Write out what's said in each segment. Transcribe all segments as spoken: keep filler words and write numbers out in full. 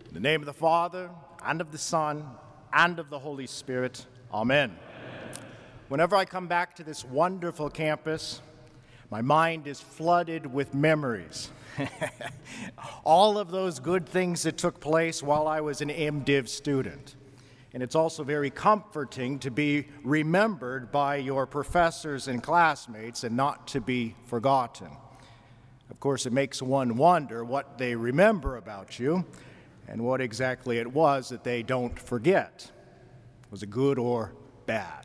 In the name of the Father, and of the Son, and of the Holy Spirit. Amen. Amen. Whenever I come back to this wonderful campus, my mind is flooded with memories. All of those good things that took place while I was an MDiv student. And it's also very comforting to be remembered by your professors and classmates and not to be forgotten. Of course, it makes one wonder what they remember about you and what exactly it was that they don't forget. Was it good or bad?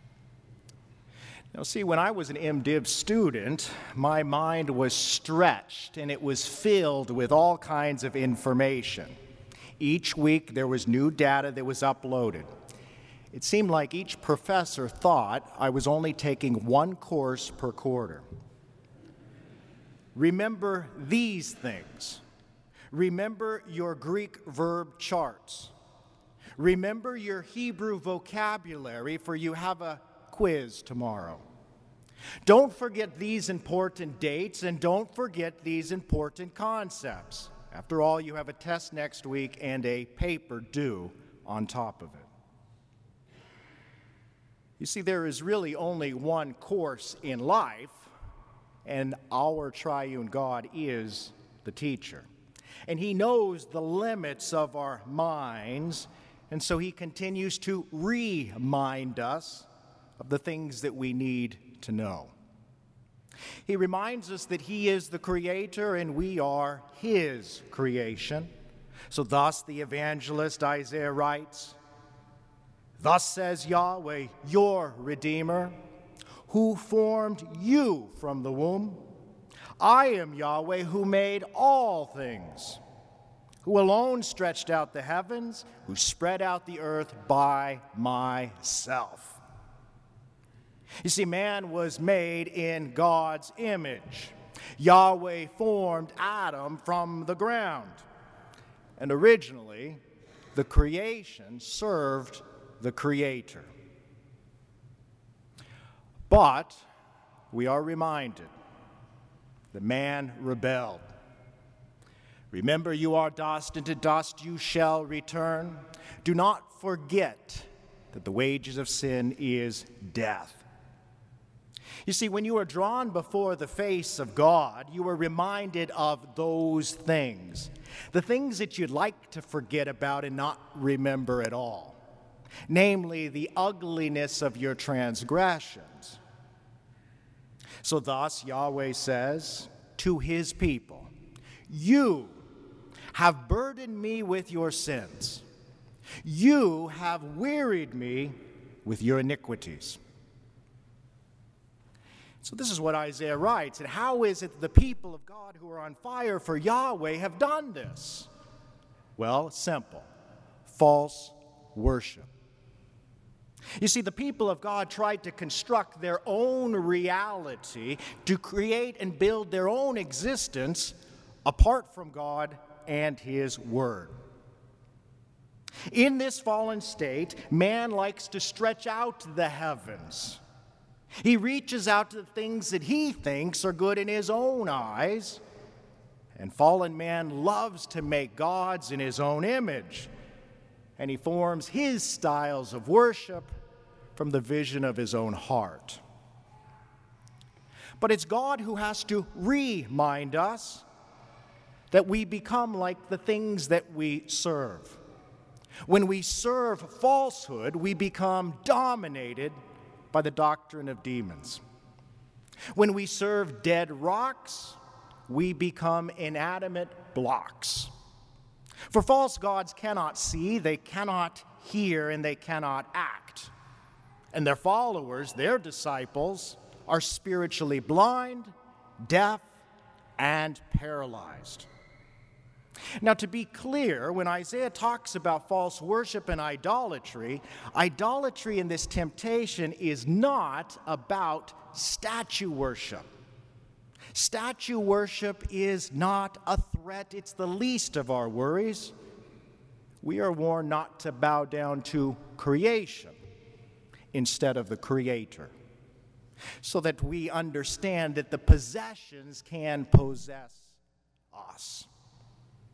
Now, see, when I was an MDiv student, my mind was stretched and it was filled with all kinds of information. Each week there was new data that was uploaded. It seemed like each professor thought I was only taking one course per quarter. Remember these things. Remember your Greek verb charts. Remember your Hebrew vocabulary, for you have a quiz tomorrow. Don't forget these important dates, and don't forget these important concepts. After all, you have a test next week and a paper due on top of it. You see, there is really only one course in life, and our triune God is the teacher. And he knows the limits of our minds, and so he continues to remind us of the things that we need to know. He reminds us that he is the creator and we are his creation. So thus the evangelist Isaiah writes, "Thus says Yahweh, your Redeemer, who formed you from the womb. I am Yahweh who made all things, who alone stretched out the heavens, who spread out the earth by myself." You see, man was made in God's image. Yahweh formed Adam from the ground. And originally, the creation served the Creator. But we are reminded that man rebelled. Remember, you are dust, and to dust you shall return. Do not forget that the wages of sin is death. You see, when you are drawn before the face of God, you are reminded of those things, the things that you'd like to forget about and not remember at all, namely the ugliness of your transgressions. So thus, Yahweh says to his people, "You have burdened me with your sins. You have wearied me with your iniquities." So this is what Isaiah writes. And how is it that the people of God who are on fire for Yahweh have done this? Well, it's simple. False worship. You see, the people of God tried to construct their own reality, to create and build their own existence apart from God and his word. In this fallen state, man likes to stretch out the heavens. He reaches out to the things that he thinks are good in his own eyes. And fallen man loves to make gods in his own image. And he forms his styles of worship from the vision of his own heart. But it's God who has to remind us that we become like the things that we serve. When we serve falsehood, we become dominated by the doctrine of demons. When we serve dead rocks, we become inanimate blocks. For false gods cannot see, they cannot hear, and they cannot act. And their followers, their disciples, are spiritually blind, deaf, and paralyzed. Now, to be clear, when Isaiah talks about false worship and idolatry, idolatry in this temptation is not about statue worship. Statue worship is not a threat. It's the least of our worries. We are warned not to bow down to creation instead of the Creator, so that we understand that the possessions can possess us.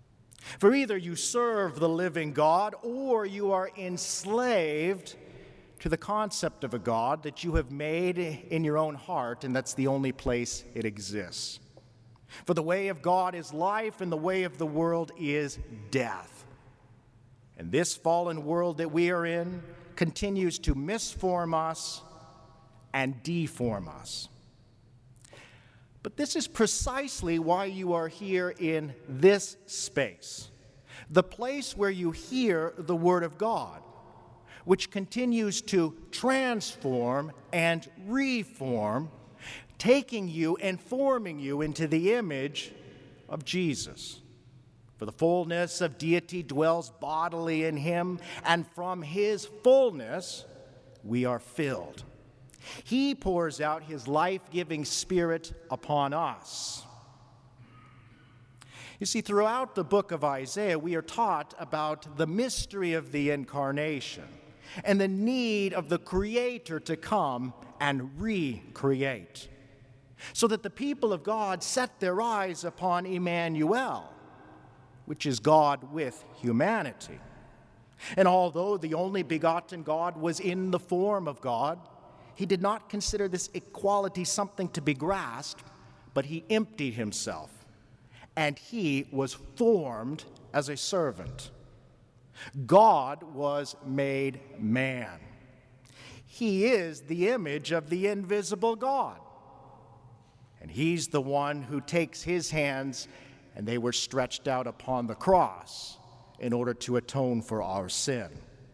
For either you serve the living God, or you are enslaved to the concept of a God that you have made in your own heart, and that's the only place it exists. For the way of God is life, and the way of the world is death. And this fallen world that we are in continues to misform us and deform us. But this is precisely why you are here in this space, the place where you hear the Word of God, which continues to transform and reform, taking you and forming you into the image of Jesus. For the fullness of deity dwells bodily in him, and from his fullness we are filled. He pours out his life-giving Spirit upon us. You see, throughout the book of Isaiah, we are taught about the mystery of the incarnation and the need of the Creator to come and recreate, so that the people of God set their eyes upon Emmanuel, which is God with humanity. And although the only begotten God was in the form of God, he did not consider this equality something to be grasped, but he emptied himself, and he was formed as a servant. God was made man. He is the image of the invisible God. And he's the one who takes his hands, and they were stretched out upon the cross in order to atone for our sin.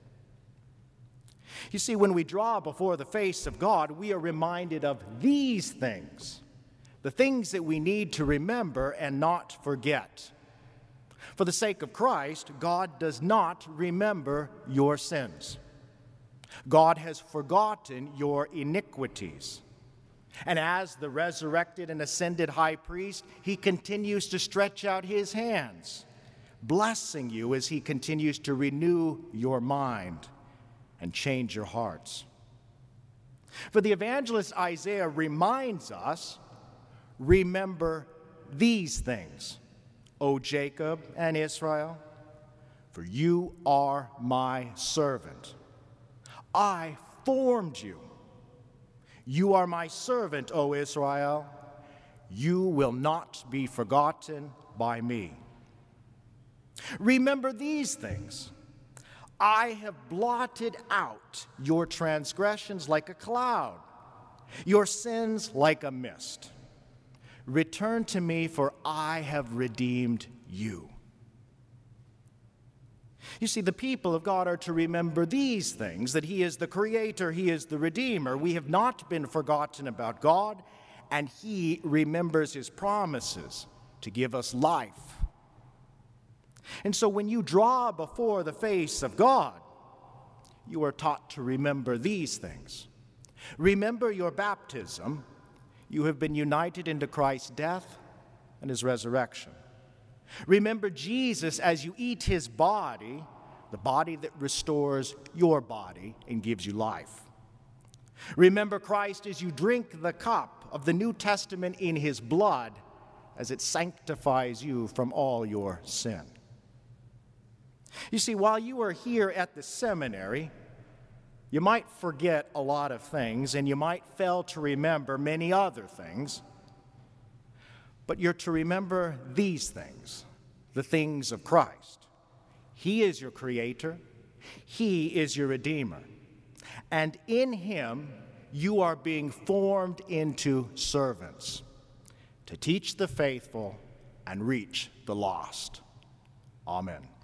You see, when we draw before the face of God, we are reminded of these things, the things that we need to remember and not forget. For the sake of Christ, God does not remember your sins. God has forgotten your iniquities. And as the resurrected and ascended high priest, he continues to stretch out his hands, blessing you as he continues to renew your mind and change your hearts. For the evangelist Isaiah reminds us, remember these things, O Jacob and Israel, for you are my servant. I formed you. You are my servant, O Israel. You will not be forgotten by me. Remember these things. I have blotted out your transgressions like a cloud, your sins like a mist. Return to me, for I have redeemed you. You see, the people of God are to remember these things, that he is the creator, he is the redeemer. We have not been forgotten about God, and he remembers his promises to give us life. And so when you draw before the face of God, you are taught to remember these things. Remember your baptism. You have been united into Christ's death and his resurrection. Remember Jesus as you eat his body, the body that restores your body and gives you life. Remember Christ as you drink the cup of the New Testament in his blood, as it sanctifies you from all your sin. You see, while you are here at the seminary, you might forget a lot of things, and you might fail to remember many other things. But you're to remember these things, the things of Christ. He is your creator. He is your redeemer. And in him, you are being formed into servants to teach the faithful and reach the lost. Amen.